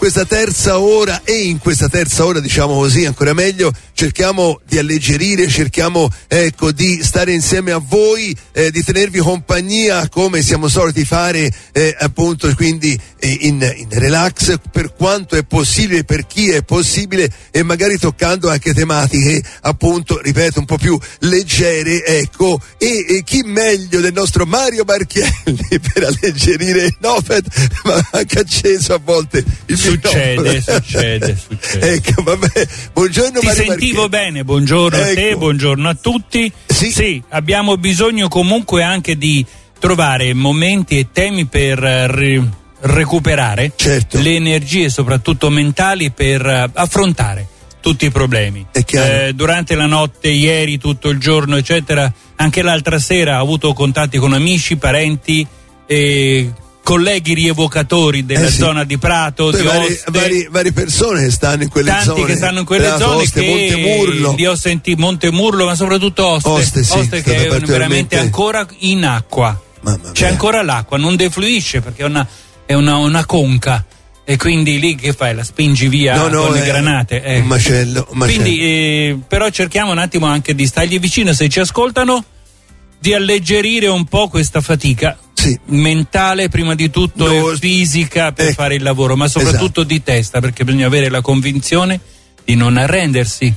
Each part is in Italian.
questa terza ora diciamo così ancora meglio, cerchiamo di alleggerire, cerchiamo di stare insieme a voi, di tenervi compagnia come siamo soliti fare, appunto, quindi in relax per quanto è possibile, per chi è possibile, e magari toccando anche tematiche, appunto, ripeto, un po' più leggere, ecco, e chi meglio del nostro Mario Marchielli per alleggerire, no, ma anche acceso a volte il succede. Ecco, vabbè, buongiorno. Ti Mario sentivo Marchielli. bene, buongiorno a te, Ecco. buongiorno a tutti. Sì, abbiamo bisogno comunque anche di trovare momenti e temi per recuperare le energie, soprattutto mentali, per affrontare tutti i problemi. Durante la notte, ieri, tutto il giorno, eccetera, anche l'altra sera ho avuto contatti con amici, parenti e colleghi rievocatori della zona di Prato, di Oste, varie persone che stanno in quelle zone. Tanti che stanno in quelle zone, Oste, che Montemurlo. li ho sentiti, Montemurlo, ma soprattutto Oste, che è veramente ancora in acqua. C'è ancora l'acqua, non defluisce perché è una conca. E quindi lì che fai? La spingi via con le granate? Un macello. Quindi, però cerchiamo un attimo anche di stargli vicino, se ci ascoltano, di alleggerire un po' questa fatica mentale, prima di tutto, e fisica per fare il lavoro, ma soprattutto di testa, perché bisogna avere la convinzione di non arrendersi.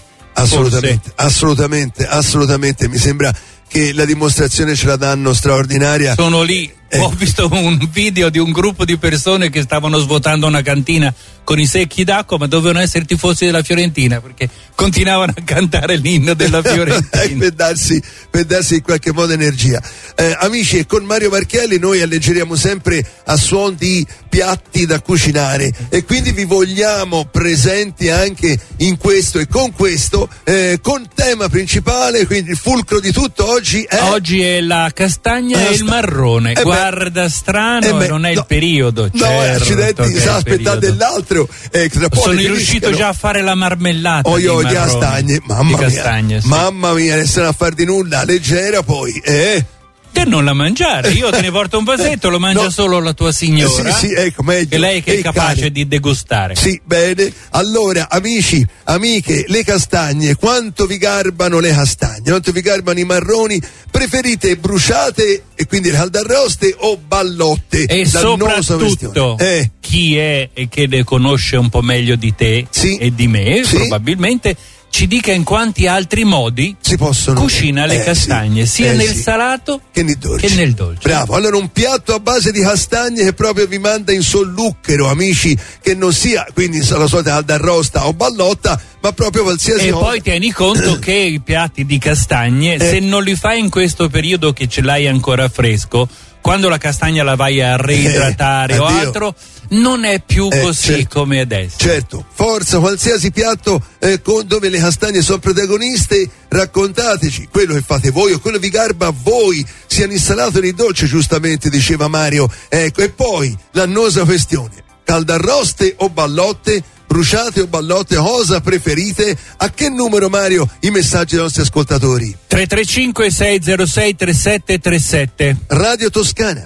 Assolutamente. Mi sembra che la dimostrazione ce la danno straordinaria. Sono lì. Ho visto un video di un gruppo di persone che stavano svuotando una cantina con i secchi d'acqua, ma dovevano essere tifosi della Fiorentina, perché continuavano a cantare l'inno della Fiorentina. per darsi in qualche modo energia. Amici, e con Mario Marchielli noi alleggeriamo sempre a suon di piatti da cucinare, e quindi vi vogliamo presenti anche in questo e con questo, con tema principale, quindi il fulcro di tutto oggi è la castagna e il marrone. Guarda, strano, non è il periodo. Accidenti, sa aspettare dell'altro. Sono riuscito già a fare la marmellata di castagne, mamma mia, ne stanno a far di nulla, leggera poi, Te non la mangiare, io te ne porto un vasetto, lo mangia solo la tua signora. Ecco, meglio. E lei che è capace di degustare. Sì, bene. Allora, amici, amiche, le castagne, quanto vi garbano le castagne? Quanto vi garbano i marroni? Preferite bruciate, e quindi le caldarroste, o ballotte? E soprattutto chi è e che le conosce un po' meglio di te e di me, probabilmente, ci dica in quanti altri modi si possono cucina le castagne, sia nel salato che nel dolce. Bravo, allora un piatto a base di castagne che proprio vi manda in solluchero, amici, che non sia quindi la solita caldarrosta o ballotta, ma proprio qualsiasi cosa. E poi tieni conto che i piatti di castagne, se non li fai in questo periodo che ce l'hai ancora fresco, quando la castagna la vai a reidratare o altro, non è più così come adesso. Certo, forza, qualsiasi piatto dove le castagne sono protagoniste, raccontateci quello che fate voi o quello vi garba a voi, sia in salato che in dolce, giustamente diceva Mario. Ecco, e poi l'annosa questione: caldarroste o ballotte? Bruciate o ballotte, cosa preferite? A che numero, Mario, i messaggi dei nostri ascoltatori? 335 606 3737 Radio Toscana.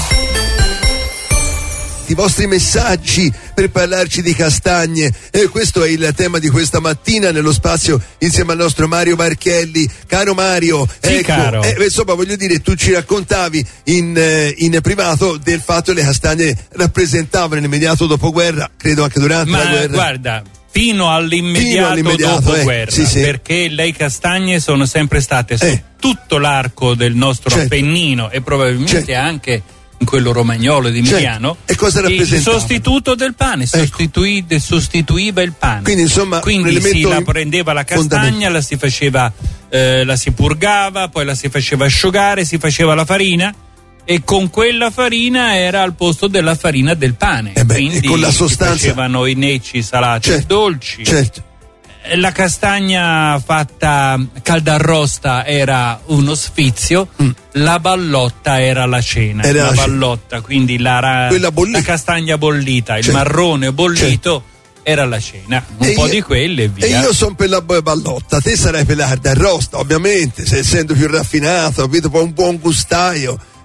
I vostri messaggi per parlarci di castagne, e questo è il tema di questa mattina nello spazio insieme al nostro Mario Marchielli. Caro Mario, caro. Insomma, voglio dire, tu ci raccontavi in privato del fatto che le castagne rappresentavano l'immediato dopoguerra, credo anche durante la guerra. Guarda, fino all'immediato dopoguerra, perché le castagne sono sempre state su tutto l'arco del nostro Appennino e probabilmente anche in quello romagnolo di Emiliano, e cosa rappresentava? Il sostituto del pane, sostituiva il pane. Quindi insomma, quindi si la prendeva la castagna, la si faceva, la si purgava, poi la si faceva asciugare, si faceva la farina, e con quella farina era al posto della farina del pane. Quindi con la sostanza si facevano i necci salati e dolci. Certo. La castagna fatta caldarrosta era uno sfizio, la ballotta era la cena. La ballotta, quindi la castagna bollita, il marrone bollito era la cena. Un po' di quelle e via. E io sono per la ballotta, te sarai per la caldarrosta, ovviamente, essendo più raffinato, un buon gustaio.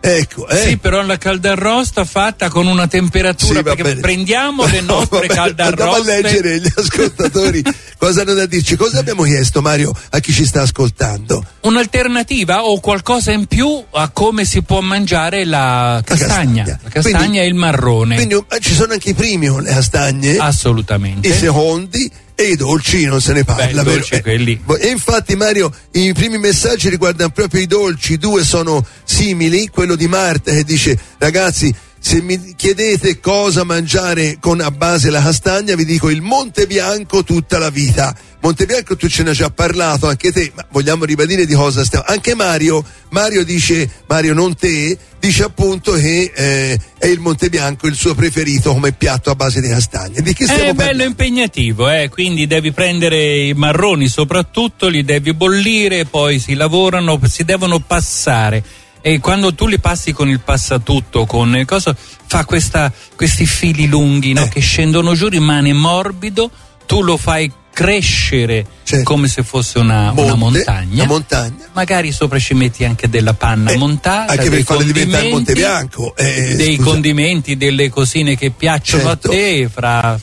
Ecco, Sì, però la caldarrosta fatta con una temperatura, perché prendiamo le nostre caldarroste. Andiamo a leggere gli ascoltatori cosa hanno da dirci. Cosa abbiamo chiesto, Mario, a chi ci sta ascoltando? Un'alternativa o qualcosa in più a come si può mangiare la castagna. La castagna quindi, e il marrone. Quindi ci sono anche i primi con le castagne. Assolutamente. I secondi. E i dolci non se ne parla. Beh, dolci quelli. E infatti, Mario, i primi messaggi riguardano proprio i dolci. 2 sono simili. Quello di Marta che dice: ragazzi, se mi chiedete cosa mangiare a base la castagna, vi dico il Monte Bianco tutta la vita. Monte Bianco tu ce ne hai già parlato anche te, ma vogliamo ribadire di cosa stiamo. Anche Mario dice, Mario non te, dice appunto che è il Monte Bianco il suo preferito come piatto a base di castagne. Di che stiamo parlando? È bello impegnativo, quindi devi prendere i marroni soprattutto, li devi bollire, poi si lavorano, si devono passare. E quando tu li passi con il passatutto, con il coso, fa questi fili lunghi, no? Che scendono giù, rimane morbido, tu lo fai crescere come se fosse una montagna. Magari sopra ci metti anche della panna montata, anche per farle diventare il Monte Bianco, dei condimenti, delle cosine che piacciono a te, fra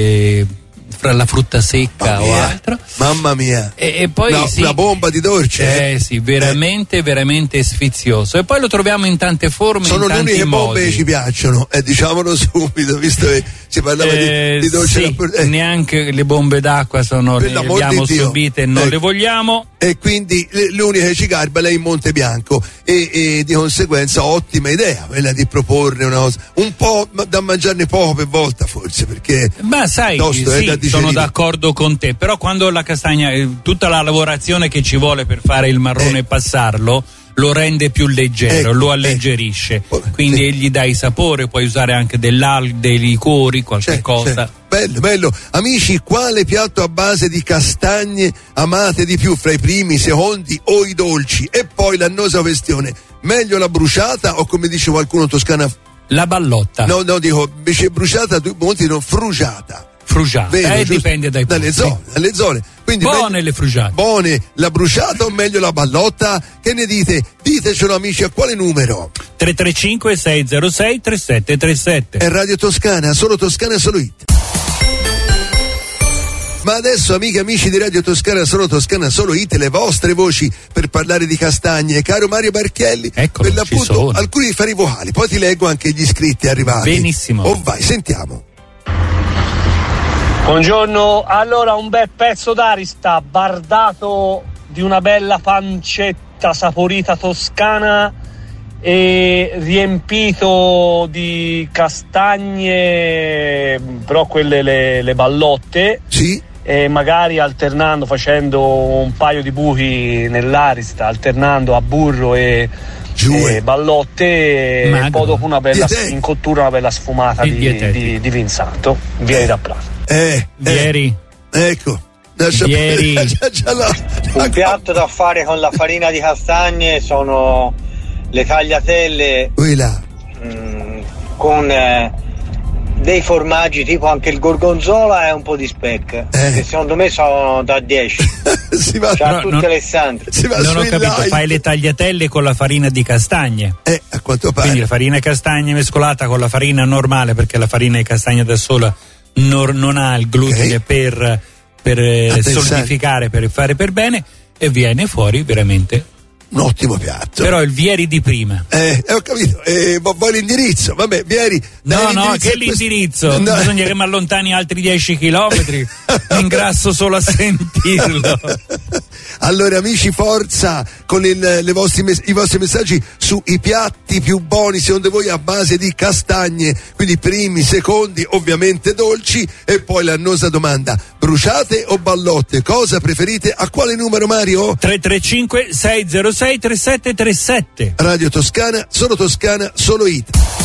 la frutta secca o altro. Mamma mia. E poi una bomba di dolce. Sì, veramente sfizioso. E poi lo troviamo in tante forme, sono in tanti le uniche modi. bombe che ci piacciono, diciamolo subito, visto che si parlava di dolce. Neanche le bombe d'acqua le abbiamo subite e non le vogliamo. E quindi l'unica che ci garba è il Monte Bianco e di conseguenza ottima idea quella di proporre una cosa un po' da mangiarne poco per volta, forse, perché ma sai, sono d'accordo con te, però quando la castagna, tutta la lavorazione che ci vuole per fare il marrone e passarlo lo rende più leggero, lo alleggerisce, quindi gli dai sapore, puoi usare anche dei liquori, qualche cosa. Bello. Amici, quale piatto a base di castagne amate di più fra i primi, i secondi o i dolci? E poi l'annosa questione: meglio la bruciata o, come dice qualcuno toscana, la ballotta? No, dico invece bruciata, molti dicono frugiata. Vero, dipende dalle zone. Quindi buone le frugiate. Buone la bruciata o meglio la ballotta? Che ne dite? Ditecelo, amici, a quale numero? 335 606 3737. È Radio Toscana, solo Toscana, solo It. Ma adesso, amiche e amici di Radio Toscana, solo It, le vostre voci per parlare di castagne. Caro Mario Barchielli, eccolo, per l'appunto alcuni di fare i vocali, poi ti leggo anche gli iscritti arrivati. Benissimo. Vai, sentiamo. Buongiorno, allora un bel pezzo d'arista bardato di una bella pancetta saporita toscana e riempito di castagne, però quelle le ballotte. Sì. E magari alternando, facendo un paio di buchi nell'arista, alternando a burro e ballotte, e poi dopo una bella in cottura, una bella sfumata di vin santo, vieni da Prato. Vieri. Ecco. Vieri. Un piatto da fare con la farina di castagne sono le tagliatelle con dei formaggi, tipo anche il gorgonzola e un po' di speck, che secondo me sono da 10. C'ha tutte le sante. Non ho capito, fai le tagliatelle con la farina di castagne, a quanto pare. Quindi la farina di castagne mescolata con la farina normale, perché la farina di castagne da sola non ha il glutine per solidificare, per fare per bene, e viene fuori veramente un ottimo piatto. Però il Vieri di prima. Ho capito. Poi l'indirizzo, vabbè, Vieri. No, che l'indirizzo? No. Bisogna che mi allontani altri 10 chilometri. Mi ingrasso solo a sentirlo. Allora, amici, forza con i vostri messaggi sui piatti più buoni secondo voi a base di castagne, quindi primi, secondi, ovviamente dolci, e poi l'annosa domanda: bruciate o ballotte? Cosa preferite? A quale numero, Mario? 335 606 3737. Radio Toscana, solo It.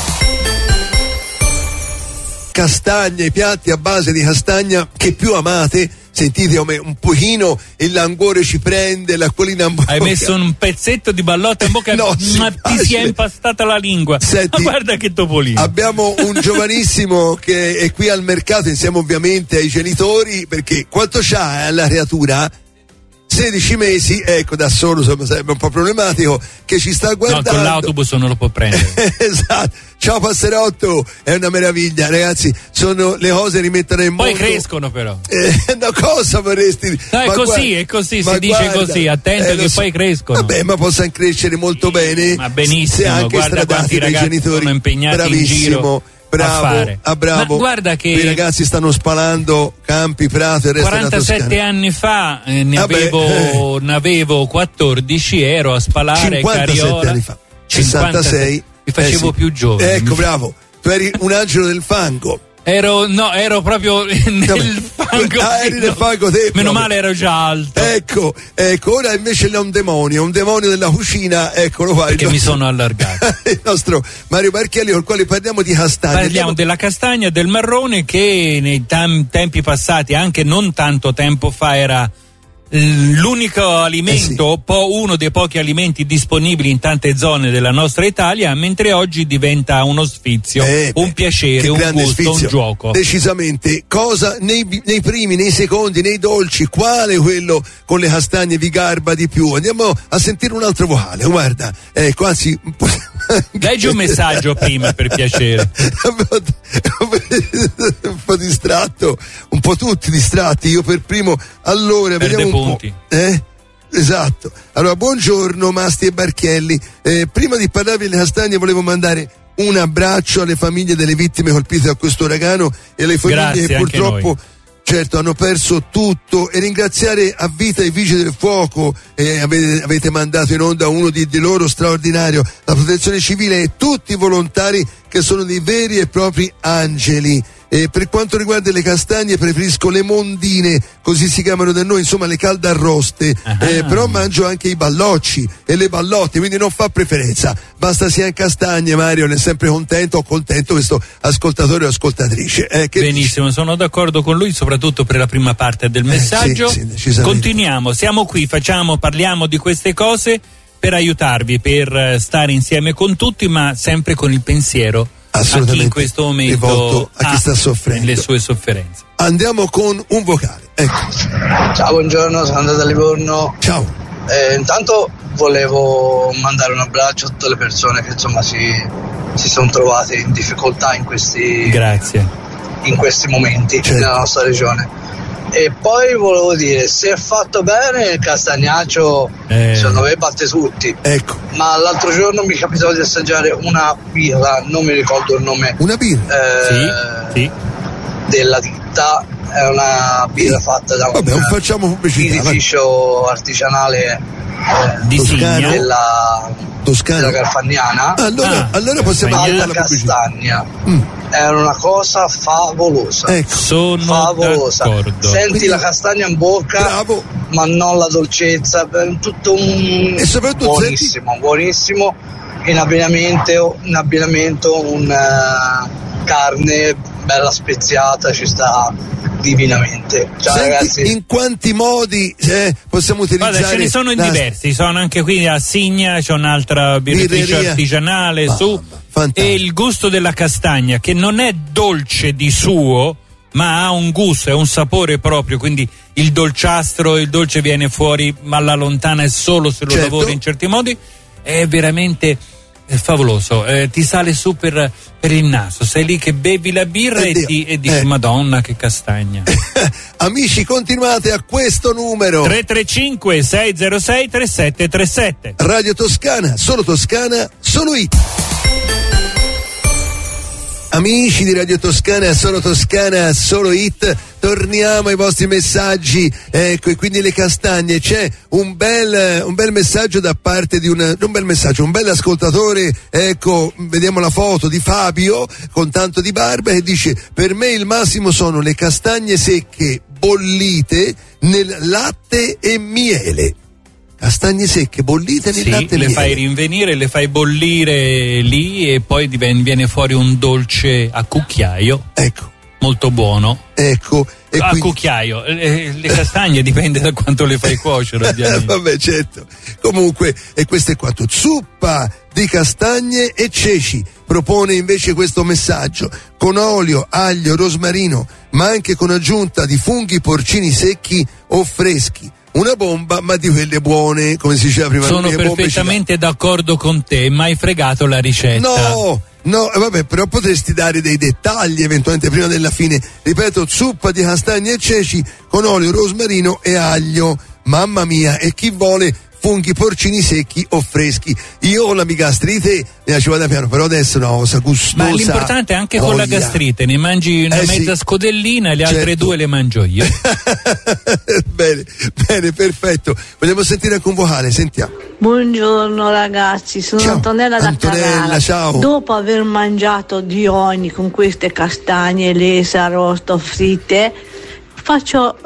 Castagne, piatti a base di castagna che più amate? Sentite come un pochino il languore ci prende, l'acquolina in bocca. Hai messo un pezzetto di ballotta in bocca, ma ti si è impastata la lingua. Senti, ma guarda che topolino. Abbiamo un giovanissimo che è qui al mercato insieme ovviamente ai genitori, perché quanto c'ha la creatura? 16 mesi, ecco, da solo insomma sarebbe un po' problematico, che ci sta guardando. No, con l'autobus non lo può prendere. Esatto. Ciao Passerotto, è una meraviglia, ragazzi, sono le cose rimettono in mondo. Poi crescono però. No, cosa vorresti? No, è così, si dice così, attento che poi crescono. Vabbè, ma possono crescere molto bene. Ma benissimo, se anche guarda quanti ragazzi genitori sono impegnati bravissimo. In giro. Bravo, bravo. Ma guarda che i ragazzi stanno spalando campi, prato e il resto 47 anni fa ne avevo 14, ero a spalare 57 Cariola. anni fa. 66. Mi facevo più giovane. Ecco, bravo. Tu eri un angelo del fango. Ero proprio nel fango. Eri nel fango te. Meno male ero già alto. Ecco, ora invece è un demonio della cucina, eccolo qua. Perché mi sono allargato. Il nostro Mario Barchielli, con il quale parliamo di castagne. Parliamo della castagna, del marrone, che nei tempi passati, anche non tanto tempo fa, era l'unico alimento, uno dei pochi alimenti disponibili in tante zone della nostra Italia, mentre oggi diventa uno sfizio, un piacere, un gusto, sfizio. Un gioco. Decisamente. Cosa nei primi, nei secondi, nei dolci, quale quello con le castagne vi garba di più? Andiamo a sentire un altro vocale, guarda, quasi leggi un messaggio prima, per piacere. Un po' distratto, un po' tutti distratti, io per primo. Allora, vediamo punti. Esatto. Allora, buongiorno Masti e Barchielli. Prima di parlarvi delle castagne volevo mandare un abbraccio alle famiglie delle vittime colpite da questo uragano e alle famiglie che purtroppo certo hanno perso tutto, e ringraziare a vita i vigili del fuoco, avete mandato in onda uno di loro straordinario, la protezione civile e tutti i volontari che sono dei veri e propri angeli. Per quanto riguarda le castagne preferisco le mondine, così si chiamano da noi, insomma le caldarroste, però mangio anche i ballocci e le ballotte, quindi non fa preferenza, basta siano castagne. Mario, ne è sempre contento questo ascoltatore o ascoltatrice. Benissimo, sono d'accordo con lui, soprattutto per la prima parte del messaggio. Sì, continuiamo, siamo qui, parliamo di queste cose per aiutarvi, per stare insieme con tutti, ma sempre con il pensiero a chi in questo momento a chi sta soffrendo le sue sofferenze. Andiamo con un vocale. Ecco. Ciao, buongiorno, sono andato da Livorno. Ciao. Intanto volevo mandare un abbraccio a tutte le persone che insomma si sono trovate in difficoltà in questi momenti nella nostra regione. E poi volevo dire, se è fatto bene il castagnaccio secondo me batte tutti. Ecco. Ma l'altro giorno mi capitò di assaggiare una birra, non mi ricordo il nome. Una birra? Sì. Della ditta, è una birra fatta da un birrificio artigianale di Signa della Garfagnana. Allora possiamo fare la castagna. Era una cosa favolosa. Ecco. Sono favolosa. D'accordo. Senti quindi la castagna in bocca, bravo, ma non la dolcezza, tutto un e soprattutto buonissimo. In abbinamento una carne bella speziata, ci sta divinamente. Ciao. Senti, ragazzi, in quanti modi possiamo utilizzare? Guarda, ce ne sono in diversi, sono anche qui a Signa, c'è un'altra birrificio artigianale e il gusto della castagna, che non è dolce di suo, ma ha un gusto, è un sapore proprio, quindi il dolciastro, il dolce viene fuori, ma alla lontana è solo se lo lavori in certi modi, è veramente favoloso, ti sale su per il naso, sei lì che bevi la birra e dici Madonna che castagna. Amici, continuate a questo numero 335 606 3737. Radio Toscana, solo hit. Amici di Radio Toscana, solo hit, torniamo ai vostri messaggi, ecco, e quindi le castagne, c'è un bel messaggio da parte di un bel ascoltatore, ecco, vediamo la foto di Fabio con tanto di barba, che dice: per me il massimo sono le castagne secche bollite nel latte e miele. Castagne secche bollite nel latte e miele. Le fai rinvenire, le fai bollire lì e poi viene fuori un dolce a cucchiaio. Ecco. Molto buono. Ecco. E a cucchiaio. Le castagne dipende da quanto le fai cuocere, ovviamente. Vabbè, certo. Comunque, e questo è quanto. Zuppa di castagne e ceci. Propone invece questo messaggio: con olio, aglio, rosmarino, ma anche con aggiunta di funghi porcini secchi o freschi. una bomba, ma di quelle buone, come si diceva prima. Sono perfettamente d'accordo con te, ma hai fregato la ricetta. No, vabbè, però potresti dare dei dettagli eventualmente prima della fine. Ripeto, zuppa di castagne e ceci con olio, rosmarino e aglio. Mamma mia, e chi vuole funghi porcini secchi o freschi. Io con la mia gastrite me la ci vado piano, però adesso una cosa gustosa. Ma l'importante è anche con la gastrite, ne mangi una mezza scodellina e le altre 2 le mangio io. bene, perfetto. Vogliamo sentire anche un vocale, sentiamo. Buongiorno ragazzi, sono ciao. Antonella da Carrara. Ciao. Dopo aver mangiato di ogni con queste castagne, lese, arrosto, fritte, faccio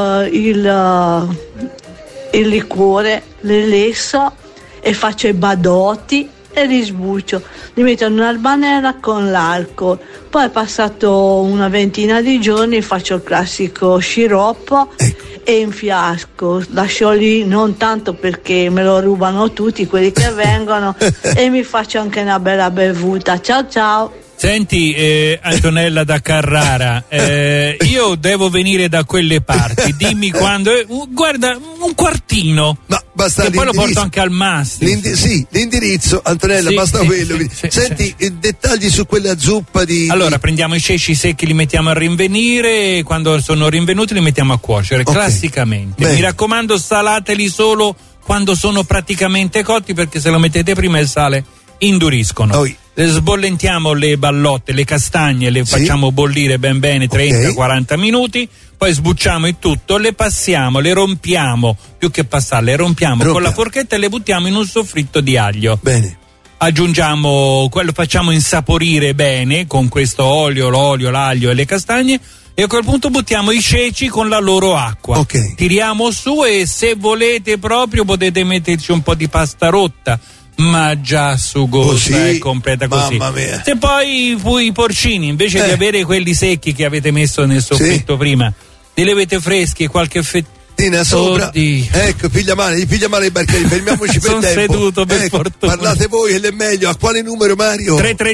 il liquore, le lesso e faccio i badotti e li sbuccio, li metto in un'albanella con l'alcol. Poi passato una ventina di giorni faccio il classico sciroppo e infiasco, lascio lì non tanto perché me lo rubano tutti quelli che vengono e mi faccio anche una bella bevuta. Ciao. Senti Antonella da Carrara, io devo venire da quelle parti, dimmi quando, guarda, un quartino, ma basta, che poi lo porto anche al master. Sì, l'indirizzo Antonella, basta quello. Senti, dettagli su quella zuppa di... Allora prendiamo i ceci secchi, li mettiamo a rinvenire, quando sono rinvenuti li mettiamo a cuocere, classicamente. Mi raccomando, salateli solo quando sono praticamente cotti, perché se lo mettete prima il sale induriscono. Sbollentiamo le ballotte, le castagne, le facciamo bollire ben bene 30-40 minuti, poi sbucciamo il tutto, le passiamo, le rompiamo, più che passarle, rompiamo con la forchetta e le buttiamo in un soffritto di aglio. Bene. Aggiungiamo quello, facciamo insaporire bene con questo olio, l'aglio e le castagne, e a quel punto buttiamo i ceci con la loro acqua. Tiriamo su e se volete proprio potete metterci un po' di pasta rotta, ma già sugosa e completa così. Mamma mia. Se poi i porcini, invece di avere quelli secchi che avete messo nel soffritto prima, li avete freschi e qualche fettina sopra. Oddio. Ecco, gli piglia male i barcheri, fermiamoci per tempo. Sono seduto, per fortuna. Parlate voi, è meglio. A quale numero, Mario?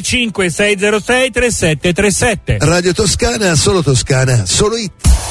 335-606-3737. Radio Toscana, solo hit.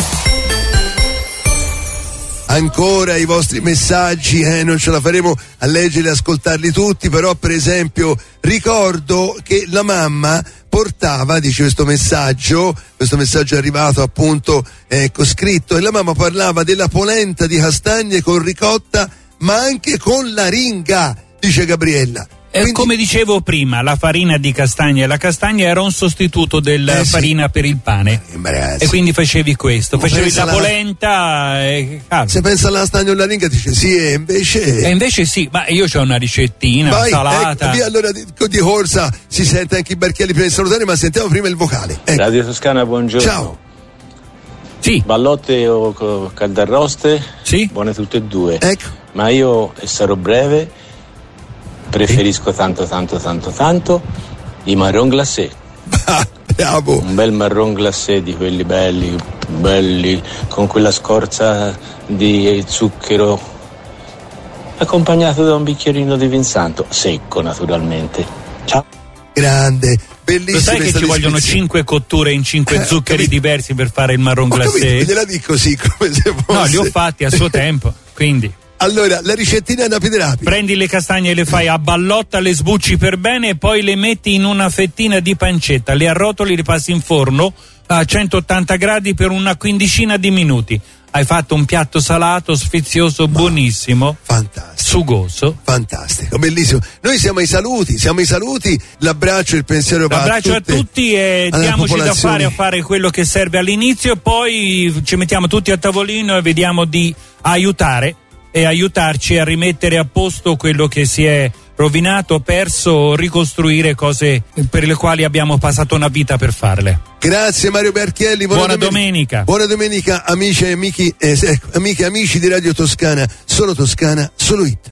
Ancora i vostri messaggi, non ce la faremo a leggerli e ascoltarli tutti, però per esempio ricordo che la mamma portava, dice questo messaggio è arrivato appunto scritto, e la mamma parlava della polenta di castagne con ricotta ma anche con l'aringa, dice Gabriella. Quindi, come dicevo prima, la farina di castagna e la castagna era un sostituto della farina per il pane. E quindi facevi questo, facevi la polenta. Se pensa alla castagna o alla ringa dice sì, e invece. E invece sì, ma io c'ho una ricettina salata. Via, allora di corsa si sente anche i barchielli prima di salutare, ma sentiamo prima il vocale. Radio Toscana, buongiorno. Ciao. Sì. Ballotte o caldarroste? Sì. Buone tutte e due. Ecco. Ma io, e sarò breve, preferisco tanto i marron glacé. Bravo. Un bel marron glacé di quelli belli con quella scorza di zucchero, accompagnato da un bicchierino di vin santo, secco naturalmente. Ciao. Grande, bellissimo. Lo sai che ci vogliono 5 cotture in 5 zuccheri diversi per fare il marron glacé? Gliela dico così, come se fosse. No, li ho fatti a suo tempo, quindi. Allora, la ricettina è rapida. Prendi le castagne e le fai a ballotta, le sbucci per bene e poi le metti in una fettina di pancetta, le arrotoli, le passi in forno a 180 gradi per una quindicina di minuti. Hai fatto un piatto salato, sfizioso, buonissimo. Fantastico. Sugoso. Fantastico, bellissimo. Noi siamo ai saluti. L'abbraccio e il pensiero va a tutti e diamoci da fare a fare quello che serve all'inizio e poi ci mettiamo tutti a tavolino e vediamo di aiutare e aiutarci a rimettere a posto quello che si è rovinato, perso, ricostruire cose per le quali abbiamo passato una vita per farle. Grazie Mario Barchielli, buona domenica. Buona domenica amici e amici di Radio Toscana, solo Toscana, solo hit.